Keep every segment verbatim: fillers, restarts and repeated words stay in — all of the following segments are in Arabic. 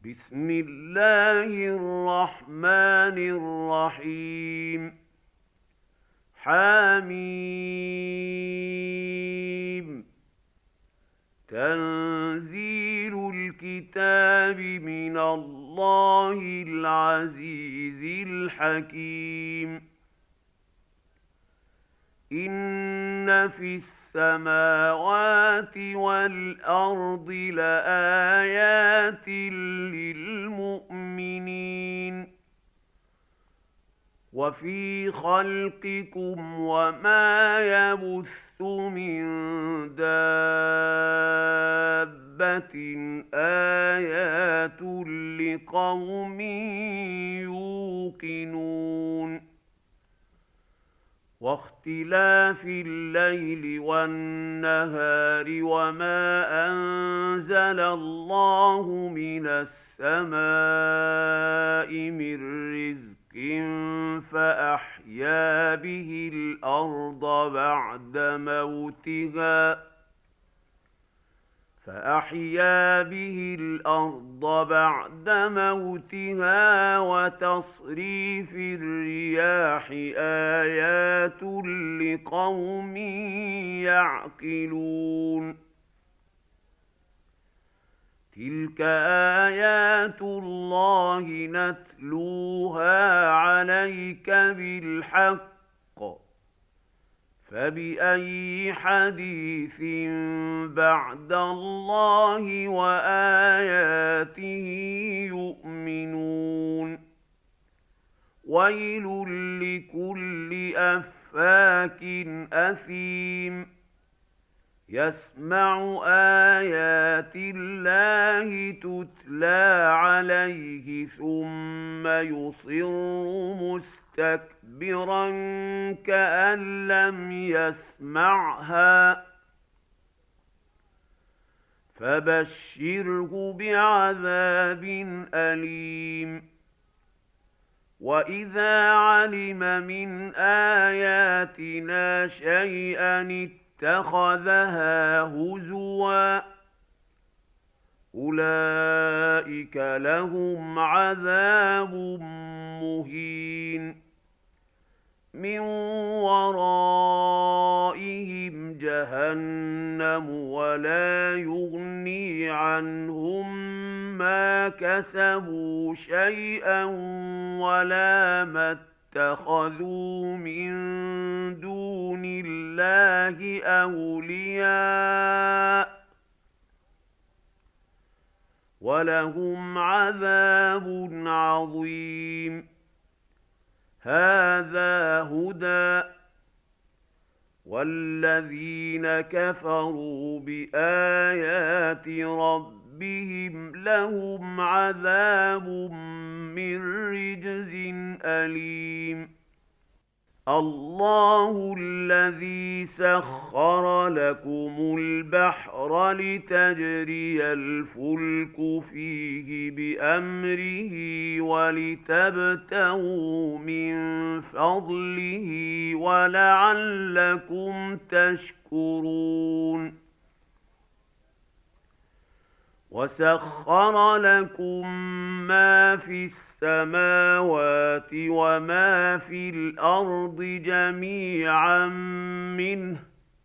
بسم الله الرحمن الرحيم. حميم. تنزيل الكتاب من الله العزيز الحكيم. إن في السماوات والأرض لآيات للمؤمنين وفي خلقكم وما يبث من دابة آيات لقوم يوقنون. واختلاف الليل والنهار وما أنزل الله من السماء من رزق فأحيا به الأرض بعد موتها فأحيا به الأرض بعد موتها وتصريف الرياح آيات لقوم يعقلون. تلك آيات الله نتلوها عليك بالحق فبأي حديث بعد الله وآياته يؤمنون. ويل لكل أفاك أثيم يسمع آيات الله تتلى عليه ثم يصر مستكبرا كأن لم يسمعها فبشره بعذاب أليم. وإذا علم من آياتنا شيئا اتخذها هزوا أولئك لهم عذاب مهين من ورائهم جهنم ولا يغني عنهم ما كسبوا شيئا ولا ما اتخذوا من دون الله أولياء ولهم عذاب عظيم. هذا هدى والذين كفروا بآيات ربهم لهم عذاب من رجز أليم. الله الذي سخر لكم البحر لتجري الفلك فيه بأمره ولتبتغوا من فضله ولعلكم تشكرون. وسخر لكم ما في السماوات وما في الأرض جميعا منه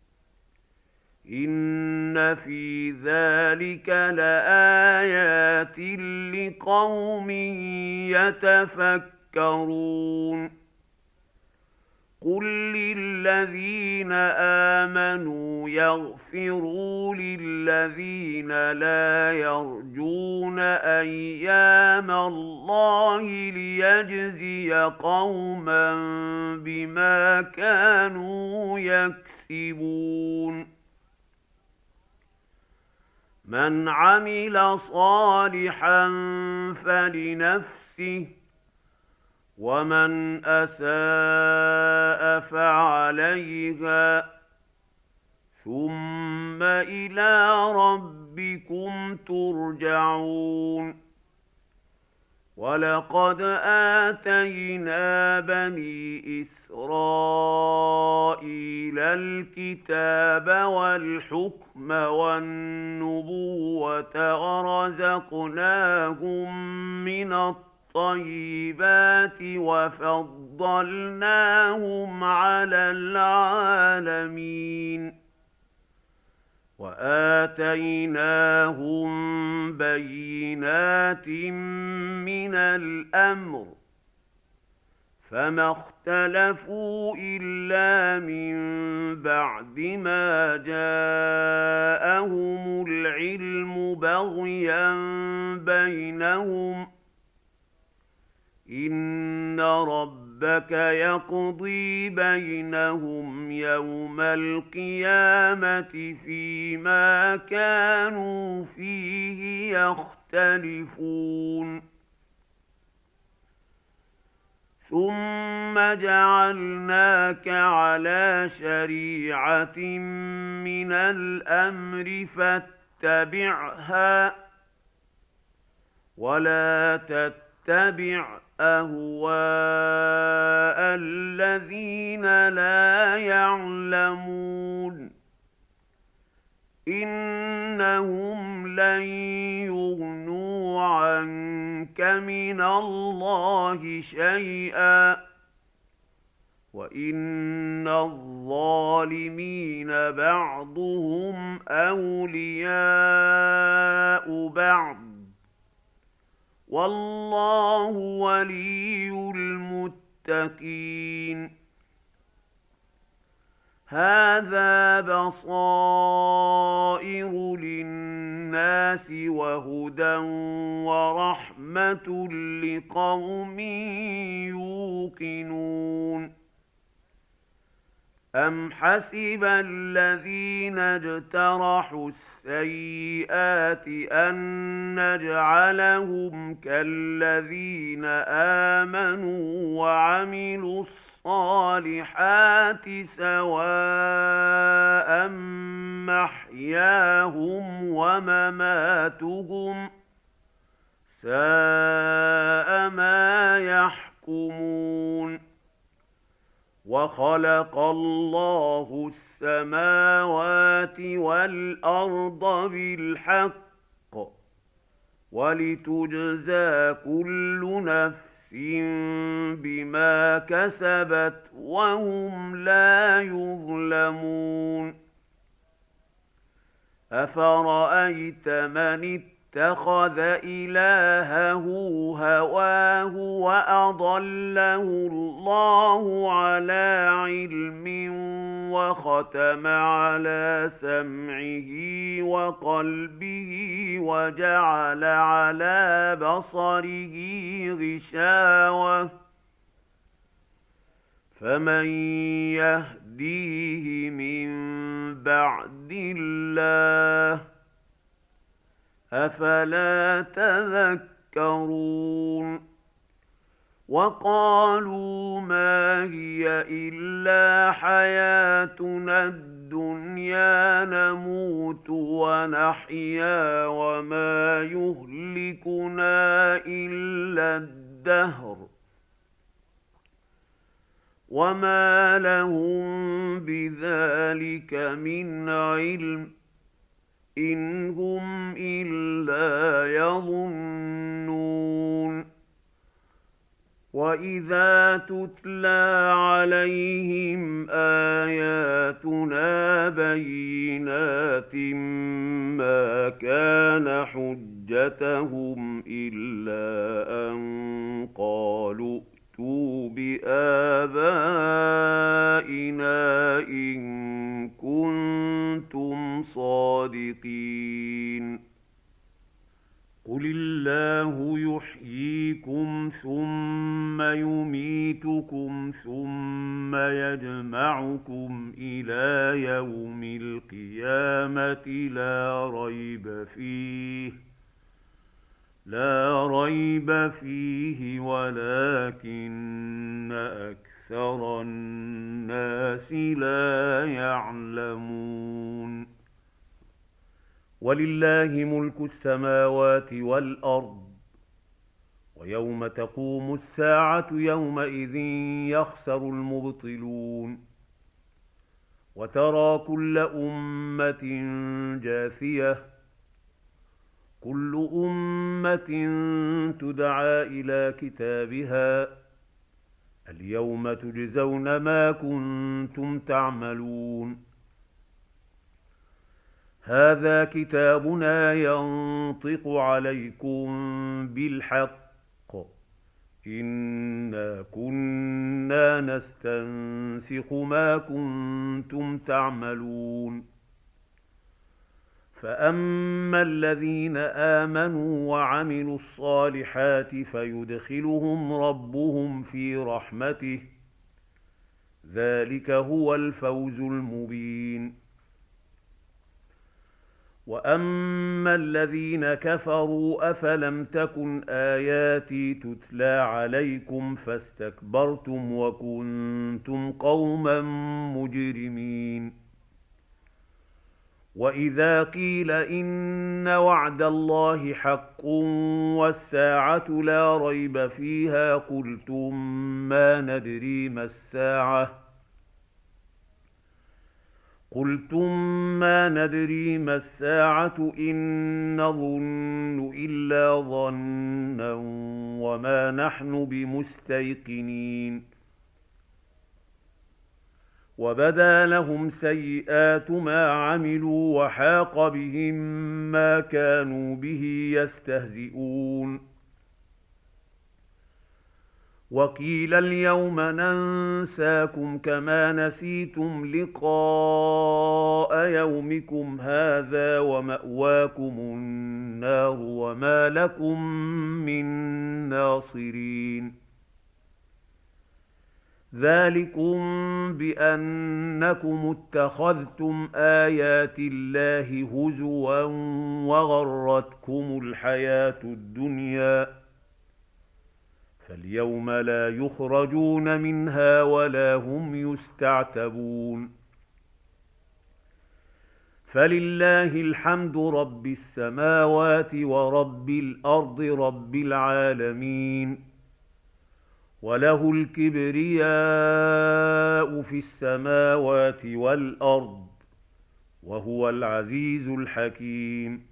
إن في ذلك لآيات لقوم يتفكرون. قل للذين آمنوا يغفروا للذين لا يرجون أيام الله ليجزي قوما بما كانوا يكسبون. من عمل صالحا فلنفسه ومن أساء فعليها ثم إلى ربكم ترجعون. ولقد آتينا بني إسرائيل الكتاب والحكم والنبوة ورزقناهم من الطيبات وفضلناهم على العالمين وآتيناهم بينات من الأمر فما اختلفوا إلا من بعد ما جاءهم العلم بغيا بينهم إن ربك يقضي بينهم يوم القيامة فيما كانوا فيه يختلفون ثم جعلناك على شريعة من الأمر فاتبعها ولا تتبع أهواء الذين لا يعلمون إنهم لن يغنوا عنك من الله شيئا وإن الظالمين بعضهم أولياء بعض والله ولي المتقين هذا بصائر للناس وهدى ورحمة لقوم يوقنون أم حسب الذين اجترحوا السيئات أن نجعلهم كالذين آمنوا وعملوا الصالحات سواء محياهم ومماتهم ساء ما يحكمون وخلق الله السماوات والأرض بالحق ولتجزى كل نفس بما كسبت وهم لا يظلمون أفرأيت من اتخذ إلهه هواه وأضله الله على علم وختم على سمعه وقلبه وجعل على بصره غشاوة فمن يهديه من بعد الله أفلا تذكرون وقالوا ما هي إلا حياتنا الدنيا نموت ونحيا وما يهلكنا إلا الدهر وما لهم بذلك من علم إن هم إلا يظنون وإذا تتلى عليهم آياتنا بينات ما كان حجتهم إلا أن قالوا ائتوا بآبائنا إن كنتم صادقين قل الله يحييكم ثم يميتكم ثم يجمعكم إلى يوم القيامة لا ريب فيه لا ريب فيه ولكن أكثر الناس لا يعلمون ولله ملك السماوات والأرض ويوم تقوم الساعة يومئذ يخسر المبطلون وترى كل أمة جاثية كل أمة تدعى إلى كتابها اليوم تجزون ما كنتم تعملون هذا كتابنا ينطق عليكم بالحق إنا كنا نستنسخ ما كنتم تعملون فأما الذين آمنوا وعملوا الصالحات فيدخلهم ربهم في رحمته ذلك هو الفوز المبين وأما الذين كفروا أفلم تكن آياتي تتلى عليكم فاستكبرتم وكنتم قوما مجرمين وإذا قيل إن وعد الله حق والساعة لا ريب فيها قلتم ما ندري ما الساعة قلتم ما ندري ما الساعة إن نظن إلا ظنا وما نحن بمستيقنين وبدا لهم سيئات ما عملوا وحاق بهم ما كانوا به يستهزئون وقيل اليوم ننساكم كما نسيتم لقاء يومكم هذا ومأواكم النار وما لكم من ناصرين ذلكم بأنكم اتخذتم آيات الله هزوا وغرتكم الحياة الدنيا فاليوم لا يخرجون منها ولا هم يستعتبون فلله الحمد رب السماوات ورب الأرض رب العالمين وله الكبرياء في السماوات والأرض وهو العزيز الحكيم